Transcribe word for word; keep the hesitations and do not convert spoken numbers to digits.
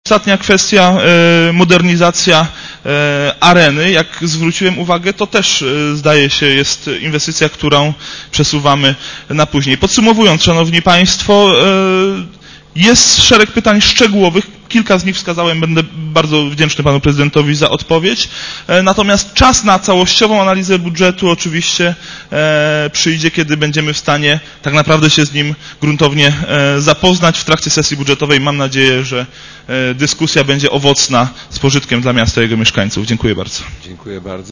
Ostatnia kwestia, modernizacja areny. Jak zwróciłem uwagę, to też zdaje się jest inwestycja, którą przesuwamy na później. Podsumowując, Szanowni Państwo, jest szereg pytań szczegółowych. Kilka z nich wskazałem, będę bardzo wdzięczny Panu Prezydentowi za odpowiedź. Natomiast czas na całościową analizę budżetu oczywiście przyjdzie, kiedy będziemy w stanie tak naprawdę się z nim gruntownie zapoznać w trakcie sesji budżetowej. Mam nadzieję, że dyskusja będzie owocna z pożytkiem dla miasta i jego mieszkańców. Dziękuję bardzo. Dziękuję bardzo.